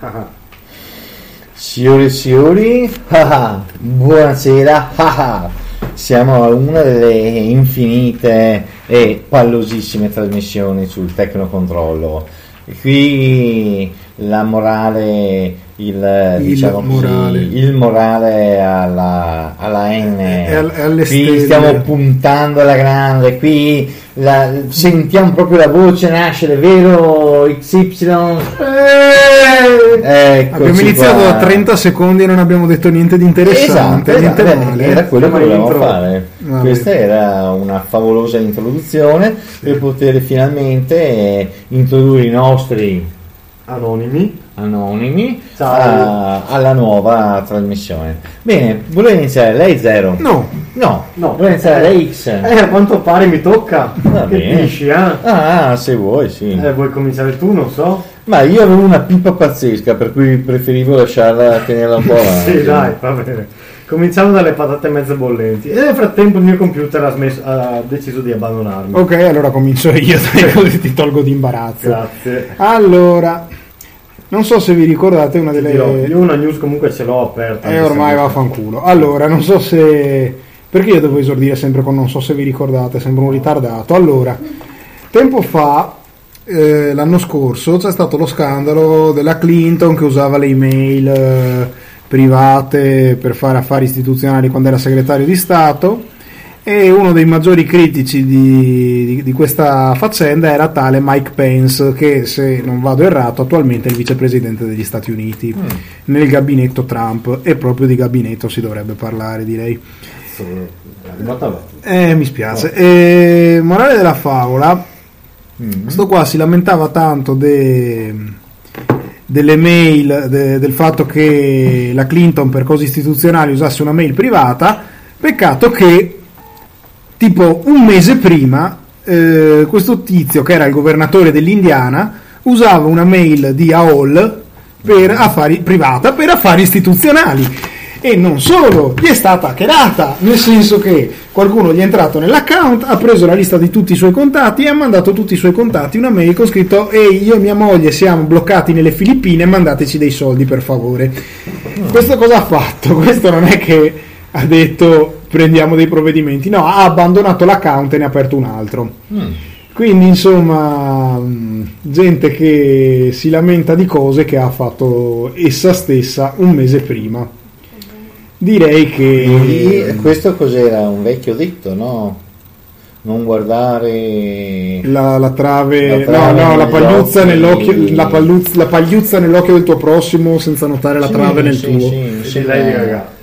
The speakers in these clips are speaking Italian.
Signore e signori, buonasera, siamo a una delle infinite e pallosissime trasmissioni sul Tecnocontrollo. E qui la morale, il morale alla N, qui stelle. stiamo puntando alla grande, qui sentiamo proprio la voce nascere, vero XY? Abbiamo iniziato da 30 secondi e non abbiamo detto niente di interessante, esatto, niente male. Era quello che volevamo fare. Vabbè. Questa era una favolosa introduzione per poter finalmente introdurre i nostri anonimi alla nuova trasmissione. Bene, voleva iniziare lei 0? No, voleva iniziare lei X. A quanto pare mi tocca. Va Che bene. dici, Se vuoi, sì. Vuoi cominciare tu, non so? Ma io avevo una pipa pazzesca, per cui preferivo lasciarla, tenerla un po' avanti. Sì, dai, va bene. Cominciamo dalle patate mezze bollenti. E nel frattempo il mio computer ha deciso di abbandonarmi. ok, allora comincio io, dai, così ti tolgo di imbarazzo. Grazie. Allora, non so se vi ricordate una delle... Io una news comunque ce l'ho aperta. ormai vaffanculo. Allora, non so se... Perché io devo esordire sempre con non so se vi ricordate, sembro un ritardato. Allora, tempo fa, l'anno scorso, c'è stato lo scandalo della Clinton che usava le email private per fare affari istituzionali quando era segretario di Stato, e uno dei maggiori critici di questa faccenda era tale Mike Pence, che, se non vado errato, attualmente è il vicepresidente degli Stati Uniti nel gabinetto Trump, e proprio di gabinetto si dovrebbe parlare, direi. Mi spiace. Morale della favola, sto qua si lamentava tanto delle mail, del fatto che la Clinton per cose istituzionali usasse una mail privata. Peccato che tipo un mese prima questo tizio, che era il governatore dell'Indiana, usava una mail di AOL privata per affari istituzionali. E non solo, gli è stata hackerata, nel senso che qualcuno gli è entrato nell'account, ha preso la lista di tutti i suoi contatti e ha mandato a tutti i suoi contatti una mail con scritto: ehi, io e mia moglie siamo bloccati nelle Filippine, mandateci dei soldi per favore. Questo cosa ha fatto? Questo non è che ha detto prendiamo dei provvedimenti, no, ha abbandonato l'account e ne ha aperto un altro. Quindi insomma, gente che si lamenta di cose che ha fatto essa stessa un mese prima. Direi che questo cos'era? Un vecchio detto, no? Non guardare la trave, la pagliuzza nell'occhio, la pagliuzza nell'occhio del tuo prossimo senza notare la trave nel tuo. Sì, lei ragazzi.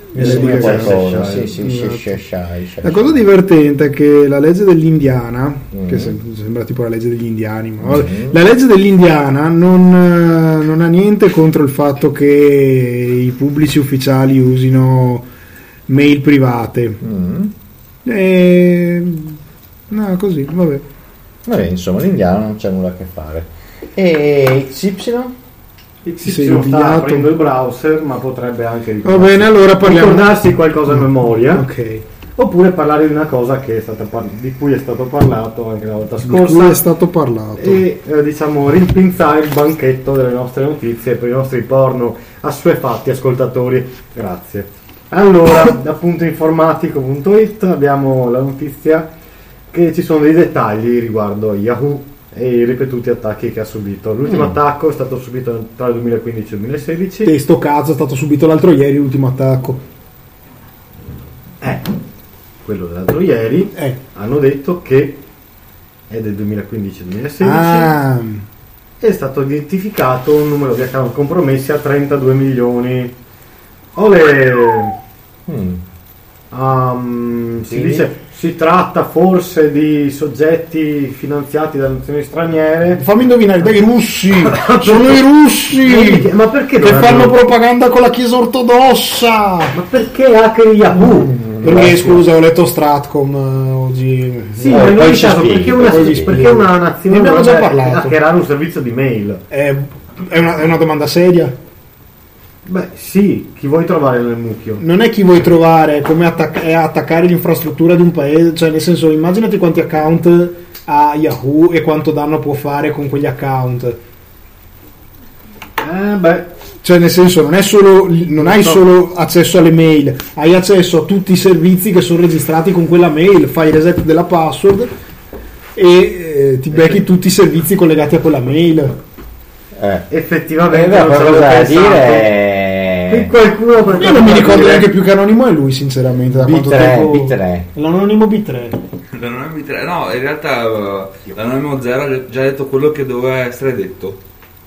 La cosa divertente è che la legge dell'Indiana, che sembra tipo la legge degli indiani, ma la legge dell'Indiana non ha niente contro il fatto che i pubblici ufficiali usino mail private. No, così, vabbè, insomma, l'Indiana non c'è nulla a che fare. E XY? XY sta aprendo il browser, ma potrebbe anche allora ricordarsi qualcosa a memoria. Ok. Oppure parlare di una cosa che è di cui è stato parlato anche la volta scorsa. Di cui è stato parlato. E rimpinzare il banchetto delle nostre notizie per i nostri porno assuefatti ascoltatori. Grazie. Allora, da puntoinformatico.it abbiamo la notizia che ci sono dei dettagli riguardo Yahoo e i ripetuti attacchi che ha subito. L'ultimo attacco è stato subito tra il 2015 e il 2016. E sto cazzo è stato subito l'altro ieri l'ultimo attacco. Quello dell'altro ieri hanno detto che è del 2015-2016. È stato identificato un numero di account compromessi a 32 milioni. Si dice si tratta forse di soggetti finanziati da nazioni straniere. Fammi indovinare, dai russi! Sono i russi! Ma perché che fanno propaganda con la Chiesa ortodossa! Ma perché hacker Yahoo? Perché scusa, ho letto Stratcom oggi. Sì, ma non caso, perché una nazione ne abbiamo già parlato. Hackerare un servizio di mail. È una domanda seria? Beh, sì, chi vuoi trovare nel mucchio? Non è chi vuoi trovare, è come attaccare l'infrastruttura di un paese, cioè nel senso, immaginati quanti account ha Yahoo e quanto danno può fare con quegli account. Cioè, nel senso, non hai solo accesso alle mail, hai accesso a tutti i servizi che sono registrati con quella mail, fai reset della password e ti becchi tutti i servizi collegati a quella mail. Effettivamente la non cosa c'avevo da pensato. dire Qualcuno Io non mi ricordo neanche più che anonimo è lui, sinceramente, da quanto tempo. B3. L'anonimo B3. L'anonimo B3, no, in realtà l'anonimo 0 ha già detto quello che doveva essere detto.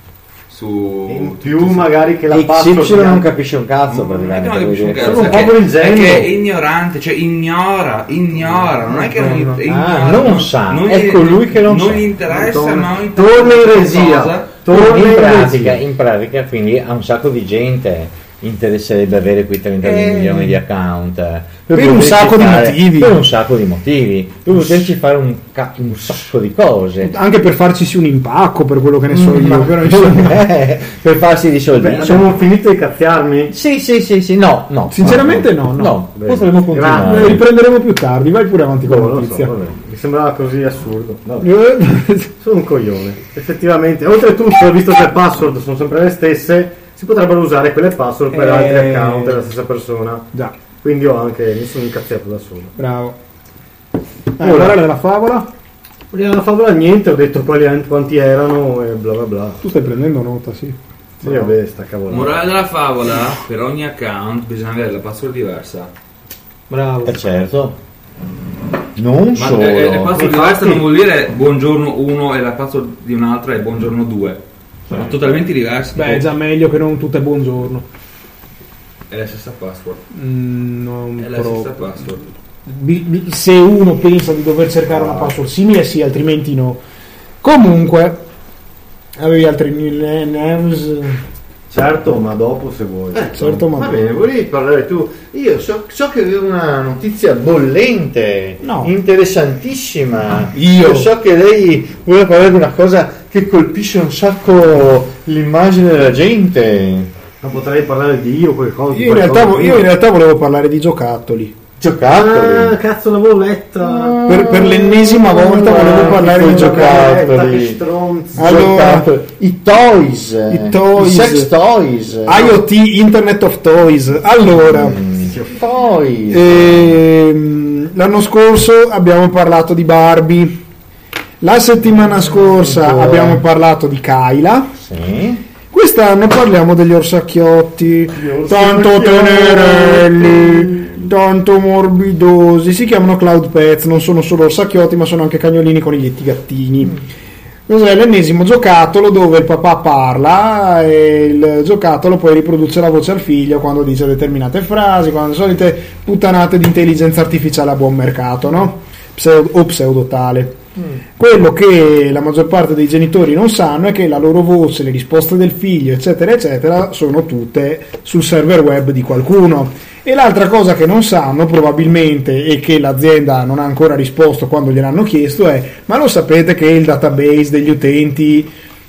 In più magari che la XY non capisce un cazzo non praticamente. capisce un Sono cazzo, un popolo ingenuo. perché è ignorante, cioè ignora, non è che non ignora, non sa, non è gli- colui che non non sa. gli interessa, non Torna in regia. Torna In pratica quindi a un sacco di gente interesserebbe avere quei 32 milioni di account Per un poterci sacco di fare- motivi. per un sacco di motivi per poterci fare un sacco di cose. Anche per farci un impacco, per quello che ne so io. Però, insomma, Per farsi dei soldi. Sono finito di cazziarmi? Sì, no. Sinceramente no. No, Bene. potremmo continuare. Lo riprenderemo più tardi, vai pure avanti con la Non lo so, notizia. vabbè. Mi sembrava così assurdo. Vabbè. Sono un coglione. Effettivamente, oltretutto, visto che le password sono sempre le stesse, si potrebbero usare quelle password per altri account della stessa persona. Già, Quindi mi sono incazziato da solo. bravo. Allora della favola? Vogliamo la favola niente, ho detto quanti erano e bla bla bla. Tu stai prendendo nota, sì. Sì, vabbè, sta cavolata. Morale della favola, per ogni account bisogna avere la password diversa. Bravo. Certo. Non Ma solo. la password diversa non vuol dire buongiorno 1 e la password di un altro è buongiorno 2. Sono totalmente diversi. Beh, è già meglio che non tutte buongiorno. È la stessa password. Non È la proprio. stessa password. Se uno pensa di dover cercare una password simile, sì, altrimenti no. Comunque, avevi altri news? Certo, ma dopo se vuoi. Certo, ma Va bene, volevi parlare tu? Io so che avevo una notizia bollente, No. interessantissima. Io? So che lei vuole parlare di una cosa che colpisce un sacco l'immagine della gente. Ma potrei parlare di io qualcosa. Io in realtà volevo parlare di giocattoli. Giocattoli. Cazzo, l'avevo letta. Per l'ennesima volta volevo parlare di giocattoli. Che stronzi. Allora, Giocattoli. I toys. toys. I sex toys. IoT, Internet of Toys. Allora, Toys. l'anno scorso abbiamo parlato di Barbie. La settimana scorsa abbiamo parlato di Kyla. Sì. Quest'anno parliamo degli orsacchiotti, tanto tenerelli, tanto morbidosi. Si chiamano Cloud Pets, non sono solo orsacchiotti, ma sono anche cagnolini, coniglietti, gattini. Cos'è l'ennesimo giocattolo dove il papà parla e il giocattolo poi riproduce la voce al figlio quando dice determinate frasi, quando solite puttanate di intelligenza artificiale a buon mercato, no? Pseudo tale. Quello che la maggior parte dei genitori non sanno è che la loro voce, le risposte del figlio, eccetera, eccetera, sono tutte sul server web di qualcuno. E l'altra cosa che non sanno probabilmente e che l'azienda non ha ancora risposto quando gliel'hanno chiesto è: ma lo sapete che il database degli utenti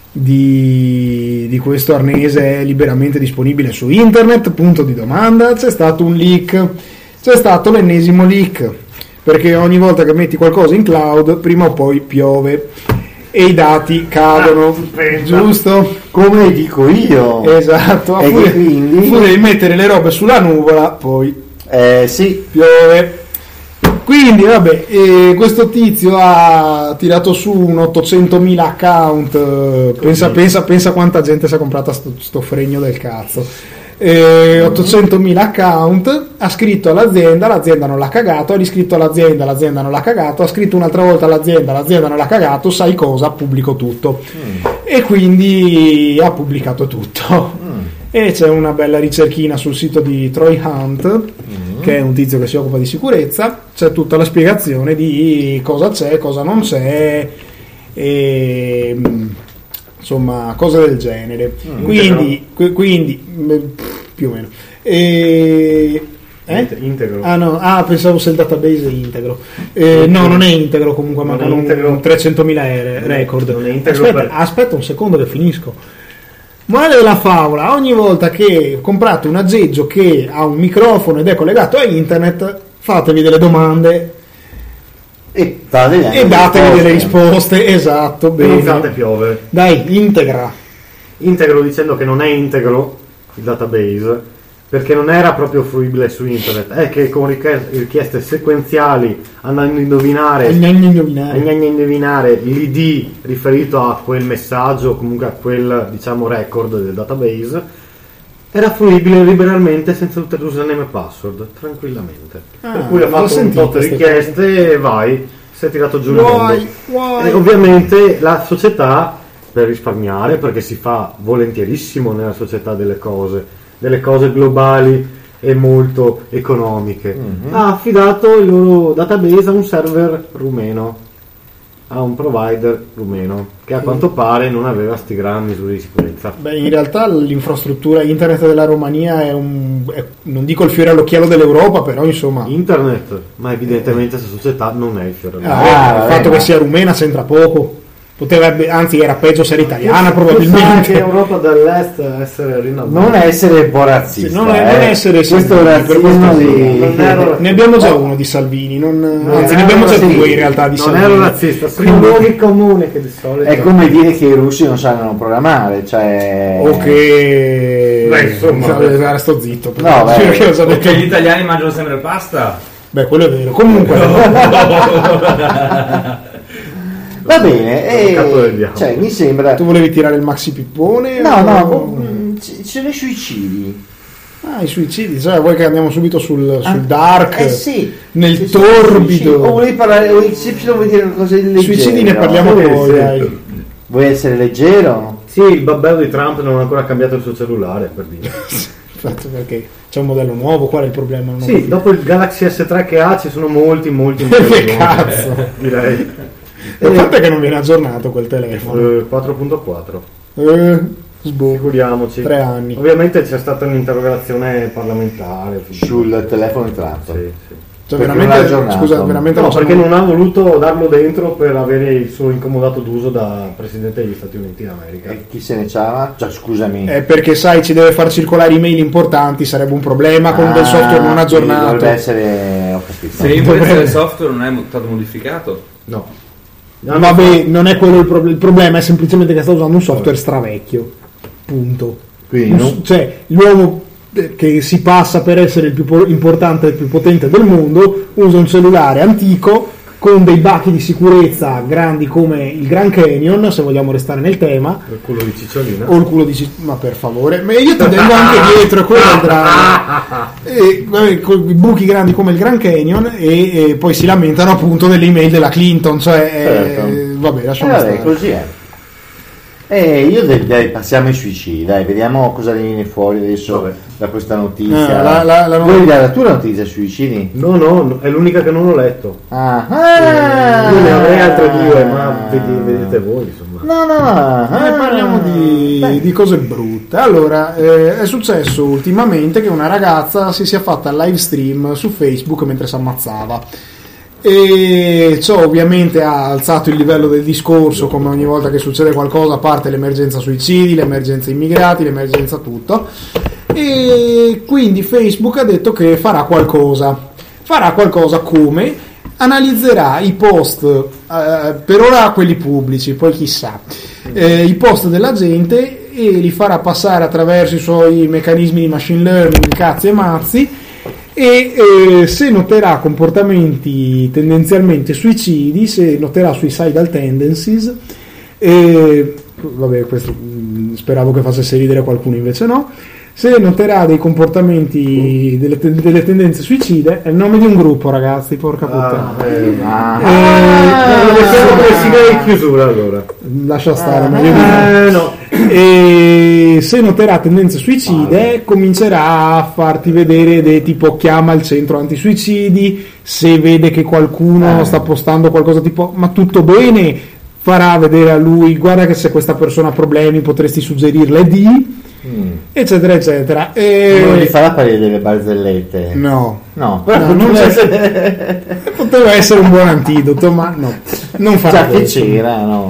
di questo arnese è liberamente disponibile su internet? Punto di domanda. C'è stato un leak, c'è stato l'ennesimo leak, perché ogni volta che metti qualcosa in cloud prima o poi piove e i dati cadono, giusto? Come dico io. Esatto, E oppure quindi? di mettere le robe sulla nuvola poi Sì. piove. Quindi vabbè, questo tizio ha tirato su un 800.000 account, pensa quanta gente si è comprata sto fregno del cazzo. 800.000 account, ha scritto all'azienda, l'azienda non l'ha cagato, ha riscritto all'azienda, l'azienda non l'ha cagato, ha scritto un'altra volta all'azienda, l'azienda non l'ha cagato, sai cosa? Pubblico tutto. E quindi ha pubblicato tutto. E c'è una bella ricerchina sul sito di Troy Hunt, che è un tizio che si occupa di sicurezza, c'è tutta la spiegazione di cosa c'è, cosa non c'è, e insomma cose del genere. Quindi più o meno. Integro. Pensavo se il database è integro. No, non è integro, comunque Non è mancano integro. un 300.000 record. Non è integro Aspetta un secondo che finisco. Morale della favola: ogni volta che comprate un aggeggio che ha un microfono ed è collegato a internet, fatevi delle domande E datevi delle risposte. Esatto, Non fate bene. piovere. Dai, integra. Integro dicendo che non è integro, il database, perché non era proprio fruibile su internet, è che con richieste sequenziali andando a indovinare l'ID riferito a quel messaggio o comunque a quel, diciamo, record del database, era fruibile liberalmente senza tutte le username e password, tranquillamente. Per cui ha fatto un tot di richieste e vai, si è tirato giù il mondo. E ovviamente la società, per risparmiare, perché si fa volentierissimo nella società delle cose globali e molto economiche, ha affidato il loro database a un server rumeno, a un provider rumeno, che a quanto pare non aveva sti gran misure di sicurezza. Beh, in realtà l'infrastruttura internet della Romania è non dico il fiore all'occhiello dell'Europa, però insomma... Internet, ma evidentemente questa società non è il fiore il fatto che sia rumena c'entra poco. Potrebbe, anzi era peggio se era italiana probabilmente. Che Europa dell'Est essere rinnovata. Non essere un po' razzista, non essere questo razzismo ne abbiamo già uno di Salvini, anzi ne abbiamo già due in realtà di Salvini. Non ero razzista, sono luoghi comuni che di solito è come dire che i russi non sanno programmare, cioè insomma sto zitto, no, perché gli italiani mangiano sempre pasta. Beh, quello è vero. Comunque va bene, cioè, mi sembra. Tu volevi tirare il maxi pippone? Ci sono i suicidi. I suicidi, cioè vuoi che andiamo subito sul dark? Sì, nel torbido. O volevi parlare, vuoi dire qualcosa di leggero? I suicidi ne parliamo poi, dai. Vuoi essere leggero? Sì, il babbello di Trump non ha ancora cambiato il suo cellulare, per dire. Infatti, perché c'è un modello nuovo, qual è il problema? Sì, dopo il Galaxy S3 che ha ci sono molti che cazzo, direi. E quanto è che non viene aggiornato quel telefono? 4.4. Figuriamoci. 3 anni. Ovviamente c'è stata un'interrogazione parlamentare sul telefono di Trump. Sì. Cioè, veramente no, perché non ha voluto darlo dentro per avere il suo incomodato d'uso da presidente degli Stati Uniti d'America. E chi se ne ciava? Cioè, scusami. Perché sai, ci deve far circolare email importanti, sarebbe un problema con del software non aggiornato. Dovrebbe essere. Se il software non è stato modificato, no. Vabbè, non è quello il problema, è semplicemente che sta usando un software stravecchio. Punto. Quindi, cioè, l'uomo che si passa per essere il più importante e il più potente del mondo usa un cellulare antico con dei bachi di sicurezza grandi come il Grand Canyon, se vogliamo restare nel tema, il culo di Cicciolina o il culo di ma per favore, ma io ti tengo anche dietro quello con i buchi grandi come il Grand Canyon e poi si lamentano appunto delle email della Clinton, cioè vabbè, lasciamo stare. Così è. Dai, passiamo ai suicidi, dai, vediamo cosa viene fuori adesso da questa notizia. Vuoi dare la tua notizia sui suicidi? No, è l'unica che non ho letto. Io ne avrei altre due, ma vedete voi, insomma. No, parliamo di cose brutte. Allora, è successo ultimamente che una ragazza si sia fatta live stream su Facebook mentre si ammazzava. E ciò ovviamente ha alzato il livello del discorso, come ogni volta che succede qualcosa, a parte l'emergenza suicidi, l'emergenza immigrati, l'emergenza tutto, e quindi Facebook ha detto che farà qualcosa come analizzerà i post, per ora quelli pubblici, poi chissà, i post della gente e li farà passare attraverso i suoi meccanismi di machine learning, cazzi e mazzi, e se noterà comportamenti tendenzialmente suicidi, se noterà suicidal tendencies, vabbè, questo speravo che facesse ridere qualcuno, invece no, se noterà dei comportamenti, delle tendenze suicide. È il nome di un gruppo, ragazzi, porca puttana. in chiusura, allora lascia stare, no. E se noterà tendenze suicide, comincerà a farti vedere tipo chiama il centro antisuicidi, se vede che qualcuno sta postando qualcosa tipo ma tutto bene, farà vedere a lui guarda che se questa persona ha problemi potresti suggerirle di eccetera eccetera. Non gli farà apparire delle barzellette? No, però non poteva essere un buon antidoto, ma no, non farà questo. Che c'era, no.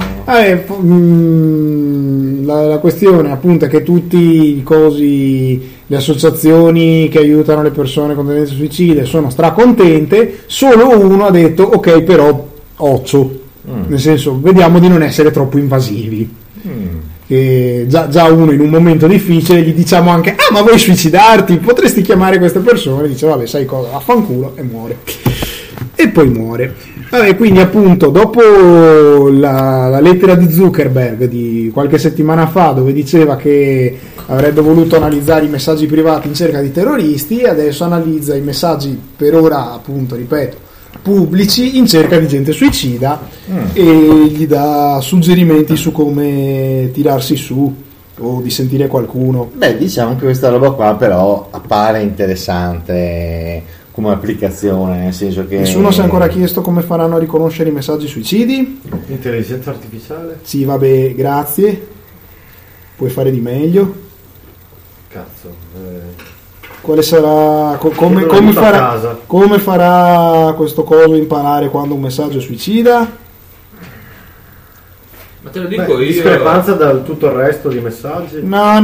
La questione appunto è che tutti i cosi, le associazioni che aiutano le persone con tendenze suicide sono stracontente, solo uno ha detto ok, però occhio, nel senso vediamo di non essere troppo invasivi. che già uno in un momento difficile gli diciamo anche ma vuoi suicidarti, potresti chiamare queste persone, dice vabbè sai cosa, vaffanculo, e muore, e poi muore. Vabbè, quindi appunto dopo la lettera di Zuckerberg di qualche settimana fa dove diceva che avrebbe voluto analizzare i messaggi privati in cerca di terroristi, adesso analizza i messaggi per ora appunto, ripeto, pubblici in cerca di gente suicida e gli dà suggerimenti su come tirarsi su o di sentire qualcuno. Beh, diciamo che questa roba qua però appare interessante come applicazione, nel senso che Nessuno si è ancora chiesto come faranno a riconoscere i messaggi suicidi? Intelligenza artificiale? Sì, vabbè, grazie, puoi fare di meglio. Cazzo, Quale sarà come farà questo coso imparare quando un messaggio è suicida? Ma te lo dico io. discrepanza dal tutto il resto di messaggi?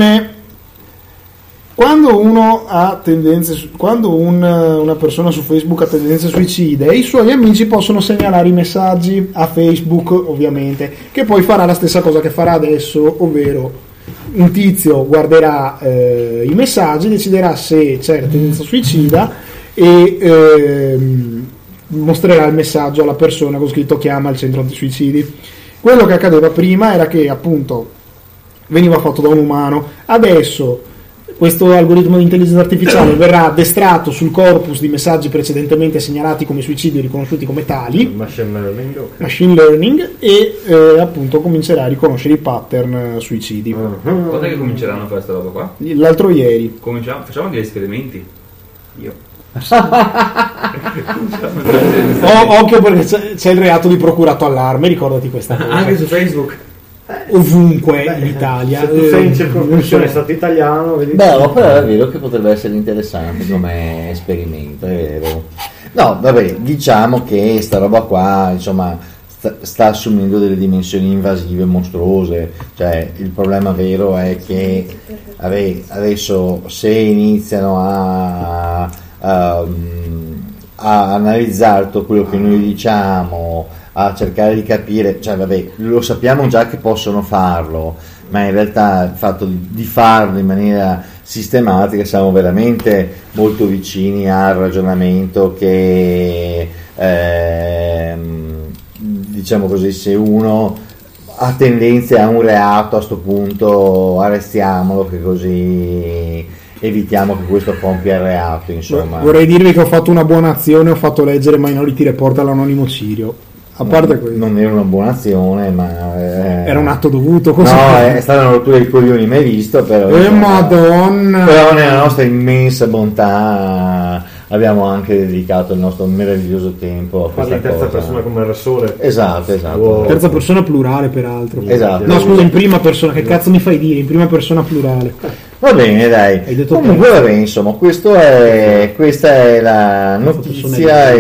Quando uno ha tendenze, quando una persona su Facebook ha tendenze suicide, i suoi amici possono segnalare i messaggi a Facebook, ovviamente, che poi farà la stessa cosa che farà adesso, ovvero un tizio guarderà i messaggi, deciderà se c'è la tendenza suicida e mostrerà il messaggio alla persona con scritto chiama il centro antisuicidi. Quello che accadeva prima era che appunto veniva fatto da un umano, adesso questo algoritmo di intelligenza artificiale verrà addestrato sul corpus di messaggi precedentemente segnalati come suicidi e riconosciuti come tali, machine learning, e appunto comincerà a riconoscere i pattern suicidi. Quando è che cominceranno a fare questa roba qua? L'altro ieri. Facciamo degli esperimenti. Io. Occhio perché c'è il reato di procurato allarme, ricordati questa cosa. Anche su Facebook. Ovunque in Italia. Se tu sei in circoscrizione stato italiano, vedi. Beh, però è vero che potrebbe essere interessante come esperimento, è vero. No, vabbè, diciamo che sta roba qua, insomma, sta assumendo delle dimensioni invasive mostruose. Cioè, il problema vero è che adesso se iniziano a analizzare tutto quello che noi diciamo, a cercare di capire, cioè vabbè, lo sappiamo già che possono farlo, ma in realtà il fatto di farlo in maniera sistematica siamo veramente molto vicini al ragionamento che diciamo così, se uno ha tendenze a un reato, a sto punto arrestiamolo, che così evitiamo che questo compia il reato, insomma. Vorrei dirvi che ho fatto una buona azione, ho fatto leggere Minority Report all'anonimo Sirio. A parte questo, non era una buona azione, ma era un atto dovuto. No, è stata una rottura di coglioni mai visto, però Madonna. Però nella nostra immensa bontà abbiamo anche dedicato il nostro meraviglioso tempo a questa terza persona come aggressore. Esatto. Wow. Terza persona plurale, peraltro. Esatto. No, scusa, in prima persona, che cazzo mi fai dire? In prima persona plurale. Va bene, dai. Comunque, vabbè, insomma, questa è la notizia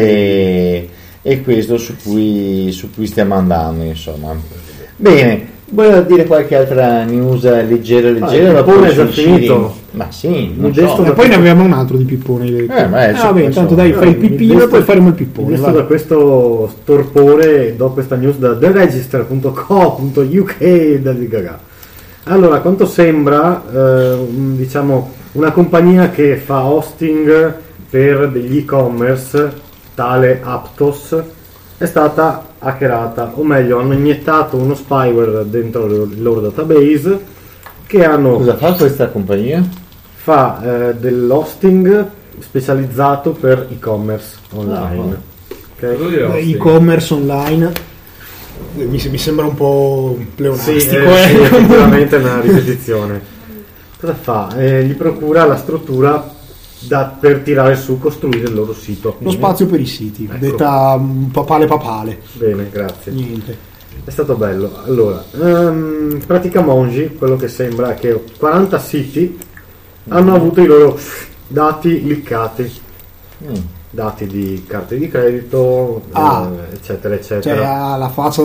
e questo su cui stiamo andando, insomma. Bene, vuoi dire qualche altra news leggera? Pippone è già finito. Ma sì, e poi ne abbiamo un altro di Pippone. Vabbè, intanto dai, fai il pippino e poi faremo il pippone. Visto da questo torpore, do questa news da theregister.co.uk da Gaga. Allora, a quanto sembra, diciamo, una compagnia che fa hosting per degli e-commerce, tale Aptos, è stata hackerata, o meglio hanno iniettato uno spyware dentro il loro database che hanno... Cosa fa questa compagnia? Fa dell'hosting specializzato per e-commerce online. Okay? E-commerce online mi sembra un po' pleonastico. Sì, effettivamente è una ripetizione. Cosa fa? Gli procura la struttura per tirare su, costruire il loro sito. Lo spazio per i siti, ecco. Detta papale. Bene, grazie. Niente. È stato bello. Allora, Pratica Mongi, quello che sembra è che 40 siti hanno avuto i loro dati liccati. Dati di carte di credito, eccetera, eccetera. Cioè, alla faccia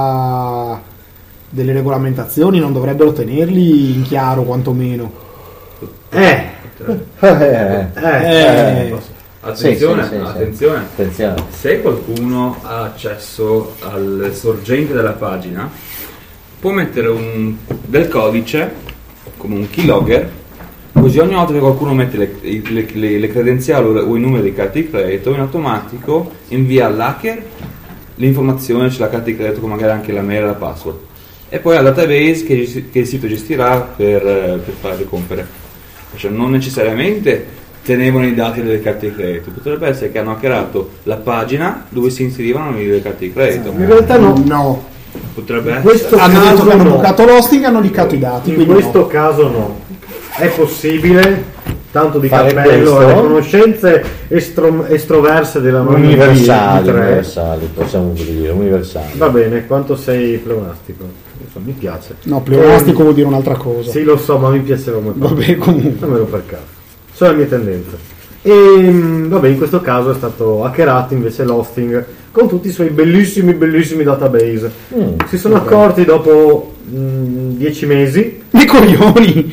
delle regolamentazioni non dovrebbero tenerli in chiaro, quantomeno. Attenzione. Se qualcuno ha accesso al sorgente della pagina, può mettere del codice come un keylogger, così ogni volta che qualcuno mette le credenziali o i numeri di carte di credito, in automatico invia all'hacker l'informazione sulla carta di credito, con magari anche la mail e la password, e poi al database che il sito gestirà per farle compere. Cioè non necessariamente tenevano i dati delle carte di credito, potrebbe essere che hanno hackerato la pagina dove si inserivano le carte di credito. In realtà No. Potrebbe In questo essere. Hanno detto caso che hanno no. bucato l'hosting e hanno liccato i dati. In quindi questo no. caso no. È possibile, tanto di Fare cappello, questo? le conoscenze estroverse della nonna Universali, possiamo dire, universali. Va bene, quanto sei pleonastico? Insomma, mi piace. No, pleonastico vuol dire un'altra cosa. Sì, lo so, ma mi piaceva molto. Vabbè, comunque. Non me lo per caso. Sono le mie tendenze. E vabbè, in questo caso è stato hackerato invece l'hosting con tutti i suoi bellissimi database. Si sono accorti dopo 10 mesi I coglioni!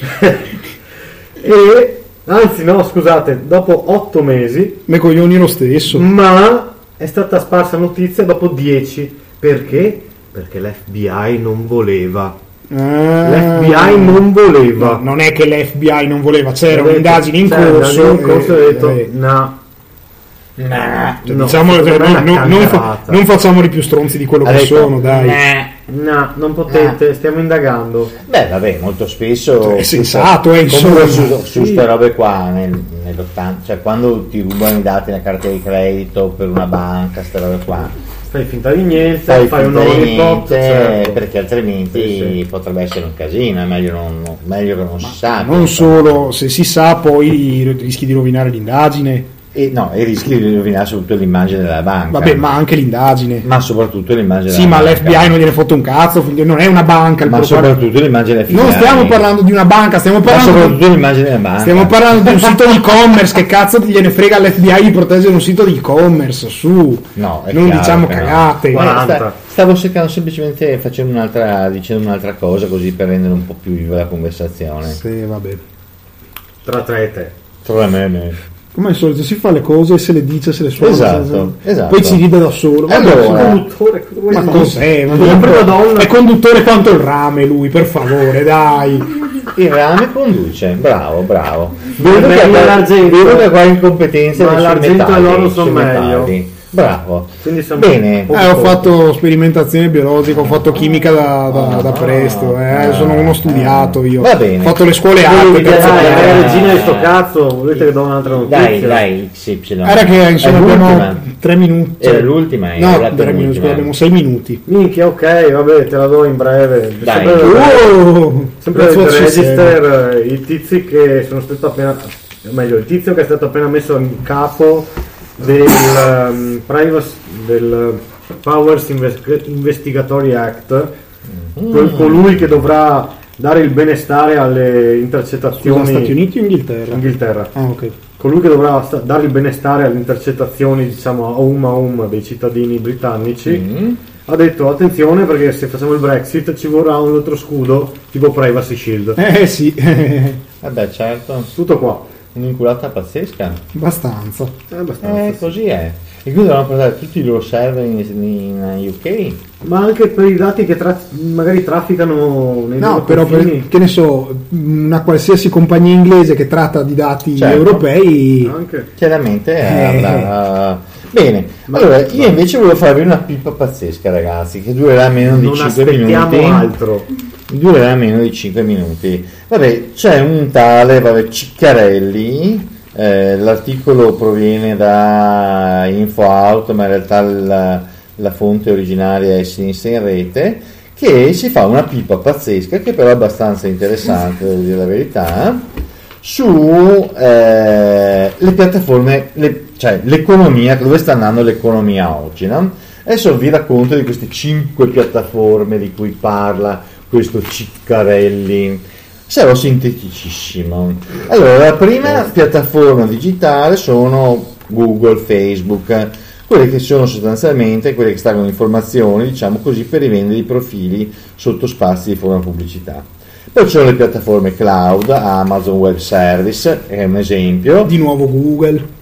e anzi no, scusate, dopo 8 mesi, Me coglioni lo stesso. ma è stata sparsa notizia dopo 10. Perché? Perché l'FBI non voleva. L'FBI non voleva. No, non è che l'FBI non voleva, c'era Ha detto- un'indagine in c'era corso. un'indagine in corso e ha detto no, no, diciamo, secondo me è una non cancata. facciamoli più stronzi di quello Ha che detto, sono, dai. No, non potete, stiamo indagando. Beh, vabbè, molto spesso È sensato, comunque insomma. su queste robe qua nell'80, cioè quando ti rubano i dati nella carta di credito per una banca, queste robe qua, Fai finta di niente, fai fai un finta di honeypot, niente, certo. perché altrimenti Sì. potrebbe essere un casino, è meglio che non si sa. Non solo, se si sa poi rischi di rovinare l'indagine. E rischi di rovinare soprattutto l'immagine della banca. Vabbè, ma anche l'indagine. Ma soprattutto l'immagine Sì, della ma banca. l'FBI non gliene fotte un cazzo, non è una banca. Ma soprattutto l'immagine della Non stiamo parlando di una banca, stiamo Ma parlando soprattutto l'immagine della banca. Stiamo parlando di un sito di e-commerce, che cazzo gliene frega all'FBI di proteggere un sito di e-commerce, su. No, è Non chiaro diciamo che no. cagate. Guarda, No, 40. stavo cercando semplicemente dicendo un'altra cosa così per rendere un po' più viva la conversazione. Sì, vabbè. Tra te e te. Tra me e me. Come al solito si fa le cose e se le dice, se le suona. Esatto. Poi si ride da solo. Vabbè, Allora, Conduttore, cosa vuoi ma dire? cos'è? Ma La prima donna. è conduttore quanto il rame lui, per favore, dai. Il rame conduce, bravo. Meglio l'argento. Vedo che qua incompetenza Ma sui l'argento metalli, e l'oro sono sui metalli. meglio. Bravo. Quindi siamo Bene. Ho fatto sperimentazione biologica, ho fatto chimica da presto, sono uno studiato io. Va bene. Ho fatto le scuole Voi alte. dite, cazzo. dai, regina di sto cazzo, volete che do un'altra notizia? Dai, XY. Era che insomma È l'ultima. abbiamo 3 minuti. Era l'ultima, No, era la 3 minuti, penultima. scusa, abbiamo 6 minuti. Minchia, ok, vabbè, te la do in breve. Dai. Sempre That's what del she said. register, i tizi che sono stato appena, meglio, il tizio che è stato appena messo in capo del Powers Investigatory Act, colui che dovrà dare il benestare alle intercettazioni. Stati Uniti o Inghilterra? Ah, ok. Colui che dovrà dare il benestare alle intercettazioni, diciamo, a um dei cittadini britannici, ha detto attenzione perché se facciamo il Brexit ci vorrà un altro scudo tipo Privacy Shield. Sì, Vabbè, certo. Tutto qua. Un'inculata pazzesca. abbastanza. È abbastanza. Così è. E quindi dovranno portare tutti i loro server in UK. Ma anche per i dati che magari trafficano nei No, loro però confini. che ne so, una qualsiasi compagnia inglese che tratta di dati Certo. europei. Anche. Chiaramente avrà. Bene, allora io invece volevo farvi una pippa pazzesca, ragazzi, che durerà meno di Non 5 aspettiamo minuti. altro. Durerà meno di 5 minuti. Vabbè, c'è un tale Ciccarelli. L'articolo proviene da InfoAuto, ma in realtà la fonte originaria è Sinistra in Rete, che si fa una pippa pazzesca, che però è abbastanza interessante, devo dire la verità, su le piattaforme, cioè l'economia, dove sta andando l'economia oggi, no? Adesso vi racconto di queste 5 piattaforme di cui parla questo Ciccarelli. Sarò sinteticissimo. Allora, la prima piattaforma digitale sono Google, Facebook, quelle che sono sostanzialmente quelle che staccano informazioni, diciamo così, per rivendere i profili sotto spazi di forma pubblicità. Poi ci sono le piattaforme cloud, Amazon Web Service è un esempio. Di nuovo Google.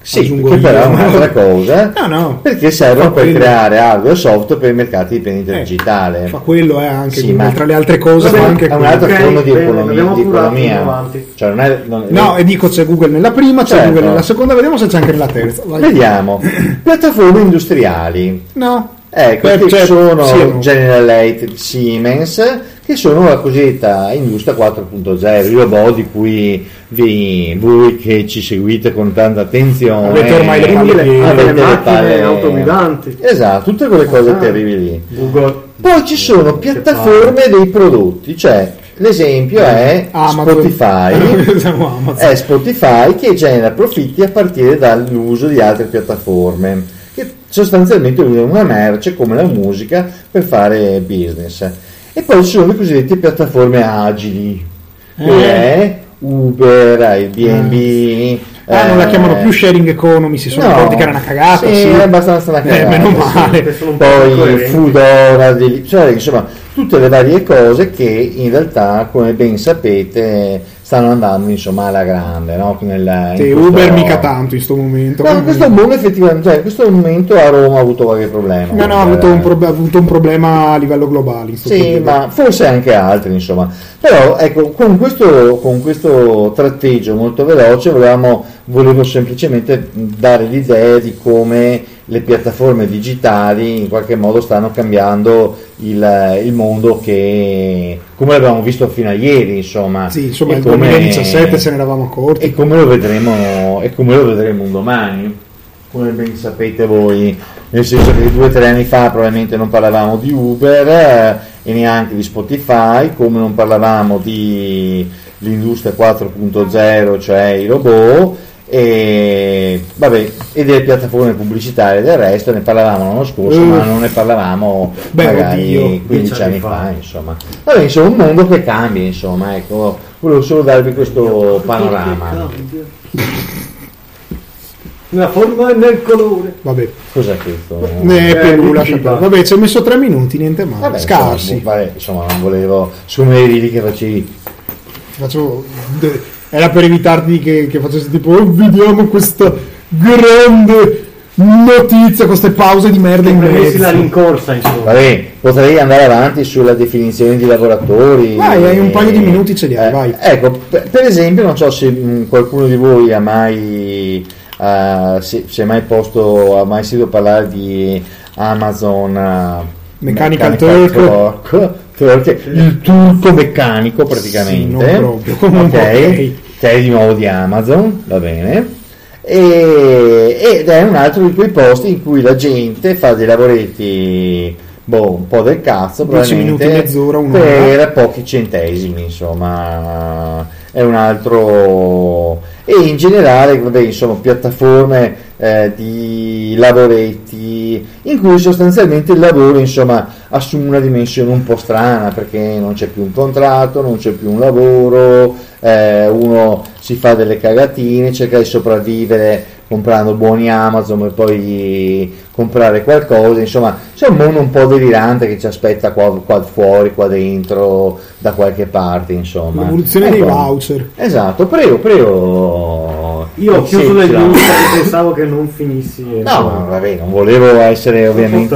Sì, aggiungo che io. però è un'altra cosa, No, perché servono fa per quello. creare hardware e software per i mercati di vendita digitale. Fa quello anche Sì, Google, ma- tra le altre cose, Vabbè, fa anche è un'altra quello. Ok, forma di bene, economia. abbiamo Di curato, economia. andiamo avanti. Cioè, non è- No, e dico c'è Google nella prima, c'è Certo. Google nella seconda, vediamo se c'è anche nella terza. Vai. Vediamo, piattaforme industriali. No. Questi Cioè, sono sì o no? General Electric, Siemens, che sono la cosiddetta industria 4.0, i robot di cui voi che ci seguite con tanta attenzione Avete ormai le Quindi palle piene. le avete macchine autoguidanti. Esatto, tutte quelle cose Ah. terribili lì. Google. Poi ci sono piattaforme dei prodotti, cioè l'esempio è Amazon. Spotify. Siamo Amazon. È Spotify che genera profitti a partire dall'uso di altre piattaforme che sostanzialmente usano una merce come la musica per fare business. E poi ci sono le cosiddette piattaforme agili, che è Uber, Airbnb. Non la chiamano più sharing economy, si sono accorti che era una cagata. Sì, Sì, è abbastanza una cagata. meno sì. male. Che sono un po' Poi incoerenti. Foodora, cioè, insomma, tutte le varie cose che in realtà, come ben sapete, stanno andando insomma alla grande, no? Sì, in questo- Uber mica tanto in sto momento. No, quindi- questo boom effettivamente, cioè, in questo momento a Roma ha avuto qualche problema. No, ha avuto un problema a livello globale. In sto Sì, periodo. ma forse anche altri, insomma. Però ecco, con questo tratteggio molto veloce volevo semplicemente dare l'idea di come le piattaforme digitali in qualche modo stanno cambiando il mondo come l'abbiamo visto fino a ieri, insomma. Sì, insomma, E nel come- 2017 se ne eravamo accorti. e come lo vedremo un domani, come ben sapete voi, nel senso che 2 o 3 anni fa probabilmente non parlavamo di Uber e neanche di Spotify, come non parlavamo di l'industria 4.0, cioè i robot e delle piattaforme pubblicitarie del resto ne parlavamo l'anno scorso, ma non ne parlavamo Beh, magari oddio, 15 anni fa, insomma. Vabbè, insomma, un mondo che cambia, insomma, ecco, volevo solo darvi questo panorama. Nella forma e nel colore. Vabbè, Cos'è questo? lascia perdere. Vabbè, ci ho messo 3 minuti, niente male. Vabbè, Scarsi. insomma, non volevo, siccome eri lì che facevi. Era per evitarti che facessi tipo vediamo questa grande notizia, queste pause di merda in Prendessi la mezzo. rincorsa, insomma. Vabbè, potrei andare avanti sulla definizione di lavoratori. Vai, hai un paio di minuti, ce li hai, vai. Ecco, per esempio, non so se qualcuno di voi ha mai se è mai ha mai sentito parlare di Amazon Mechanical Turk, il turco meccanico praticamente. Sì, non proprio, comunque, ok. Che è di nuovo di Amazon, va bene. Ed è un altro di quei posti in cui la gente fa dei lavoretti un po' del cazzo 10 minuti, probabilmente mezz'ora, un'ora. per pochi centesimi, insomma, è un altro. E in generale, vabbè, insomma, piattaforme di lavoretti in cui sostanzialmente il lavoro, insomma, assume una dimensione un po' strana, perché non c'è più un contratto, non c'è più un lavoro, uno si fa delle cagatine, cerca di sopravvivere comprando buoni Amazon per poi comprare qualcosa, insomma c'è un mondo un po' delirante che ci aspetta qua fuori, qua dentro, da qualche parte, insomma. L'evoluzione dei Ecco. voucher. Esatto, prego. Io ho chiuso le Sì, news perché pensavo che non finissi. No, vabbè, non volevo essere ovviamente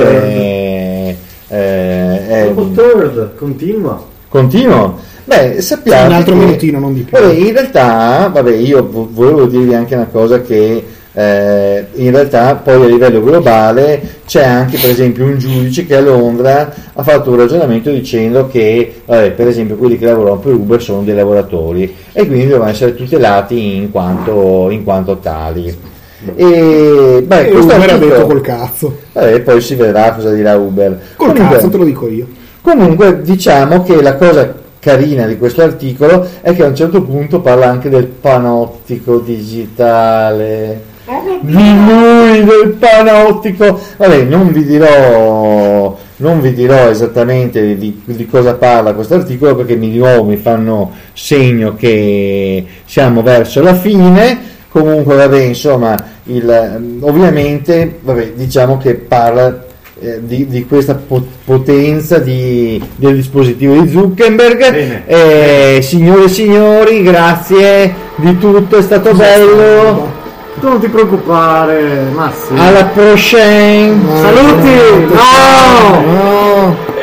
Dopo third, continua. continuo. Beh, sappiamo Un altro che- minutino, non di più. Vabbè, in realtà, io volevo dirvi anche una cosa che in realtà poi a livello globale c'è anche per esempio un giudice che a Londra ha fatto un ragionamento dicendo che per esempio quelli che lavorano per Uber sono dei lavoratori e quindi devono essere tutelati in quanto tali. E questo Uber ha articolo- detto col cazzo. poi si vedrà cosa dirà Uber. Col cazzo, te lo dico io. Comunque diciamo che la cosa carina di questo articolo è che a un certo punto parla anche del panottico digitale, di lui, del panottico. Vabbè, non vi dirò esattamente di cosa parla questo articolo, perché di nuovo mi fanno segno che siamo verso la fine. Comunque vabbè, insomma, ovviamente diciamo che parla di questa potenza del dispositivo di Zuckerberg. Bene. Signore e signori, grazie di tutto, è stato bello. Tu non ti preoccupare, Massimo. Alla prochaine. Saluti! No! No.